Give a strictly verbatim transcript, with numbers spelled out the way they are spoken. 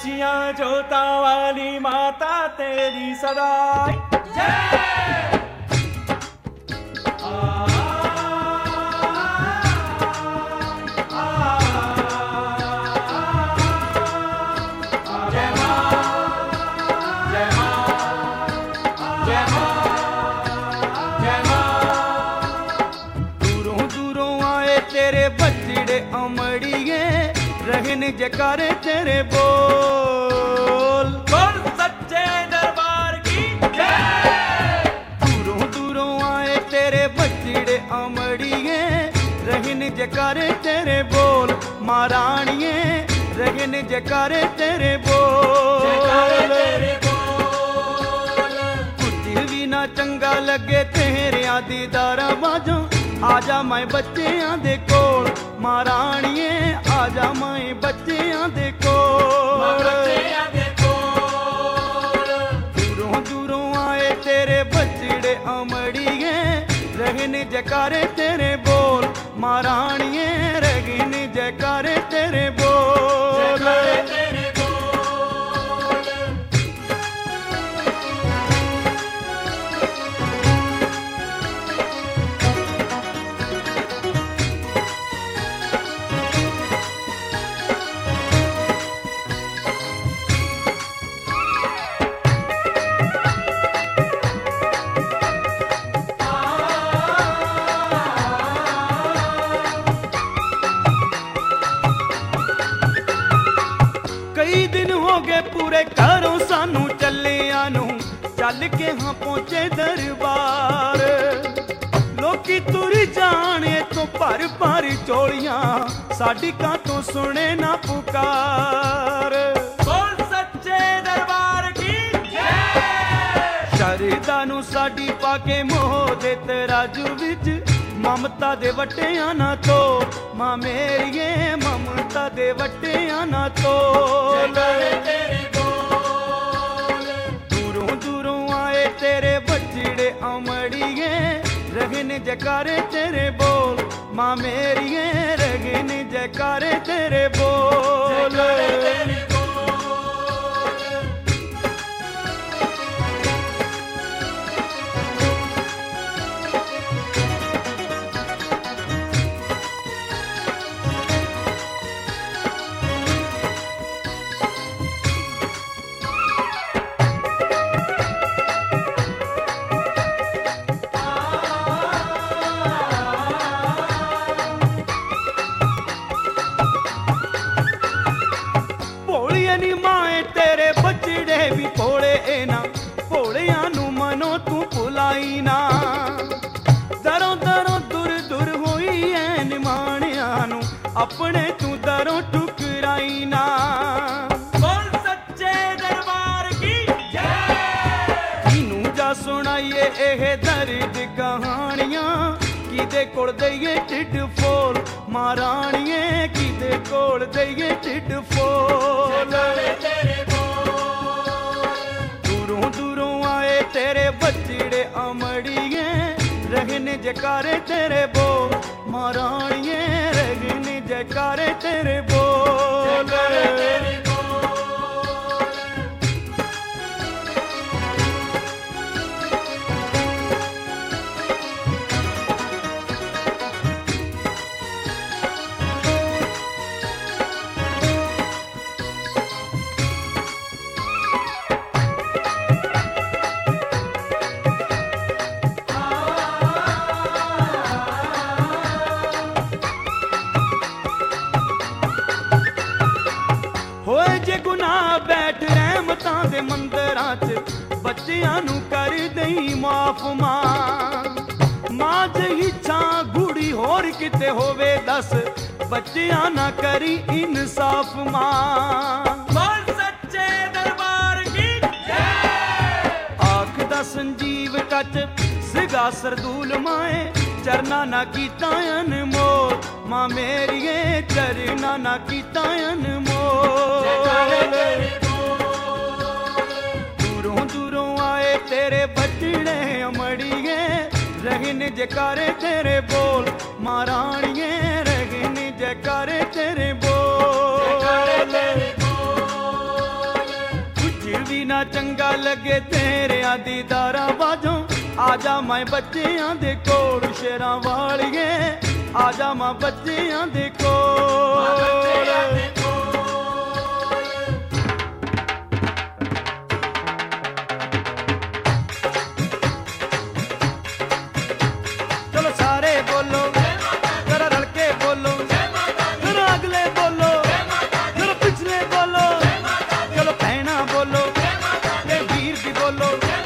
खुशियां जोता वाली माता तेरी सदा जय। रहन जयकारे तेरे बोल बोल सच्चे दरबार की जय। दूरों दूरों आए तेरे बचड़े अमड़िए रहन जयकारे तेरे बोल महारानिए रहन जयकारे तेरे बोल कुछ भी ना चंगा लगे तेरे दीदारा बाजों आजा मैं बच्चियां दे कोल महारानिए आजा मैं बच्चियां दे कोल दूरों दूरों आए तेरे बचड़े अमड़िए रहन जयकारे तेरे बोल महारानिए रहन जयकारे तेरे बोल। कई दिन हो गए पूरे घरों सानू चलिया नू चल के हाँ पहुंचे दरबार लोकी तुरी जाने तो भर भर चोलियां साडी का तो सुने ना पुकार बोल सच्चे दरबार की जय। शरदा नू साडी पाके मोह दे तराजू विच ममता दे वटियां ना तो मां मेरिए ममता दे वटियां ना तो दूरों दूरों आए तेरे बचड़े अमड़िए रहन जयकारे तेरे बोल मां मेरिए रहन जयकारे तेरे बोल। भी भोले ना भोलिया नू मनो तू भुलाई ना दरों दरों दूर दूर होई है निमाणिया नू अपने तू दरों ठुकराई ना बोल सच्चे दरबार की जय। इनू जा सुनाइए एह दर्द कहानियां किदे कोल दईए ढिड फोल महारानिए किदे कोल दईए ढिड फोल दूरों आए तेरे बचड़े अमड़िए रहन जयकारे तेरे बोल महारानिए रहन जयकारे तेरे बोल। होए जे गुनाह बैठ रहमतां दे मंदिरां च बच्चियां नू कर दई माफ मां मां जही छां गुड़ी होर किते होवे दस बच्चियां ना करी इंसाफ मां बोल सच्चे दरबार की जय। आख दा संजीव कच सिगा सरदूल माए चरना ना कीता अनमोल मां मेरिए चरना ना कीता अनमोल। दूरों दूरों आए तेरे बचड़े अमड़िए रहन जयकारे तेरे बोल महारानिए रहन जयकारे तेरे बोल। ਫਿਰ ਵੀ ਨਾ ਚੰਗਾ ਲੱਗੇ ਤੇਰਿਆਂ ਦੀਦਾਰਾਂ ਬਾਝੋਂ ਆਜਾ ਮੈਂ ਬੱਚਿਆਂ ਦੇ ਕੋਲ ਸ਼ੇਰਾਂ ਵਾਲੀਏ ਆਜਾ ਮਾਂ ਬੱਚਿਆਂ ਦੇ ਕੋਲ ਚਲੋ ਸਾਰੇ ਬੋਲੋ ਜਰਾ ਰਲ ਕੇ ਬੋਲੋ ਜਰਾ ਅਗਲੇ ਬੋਲੋ ਜਰਾ ਪਿਛਲੇ ਬੋਲੋ ਚਲੋ ਭੈਣਾ ਬੋਲੋ ਤੇ ਵੀਰ ਵੀ ਬੋਲੋ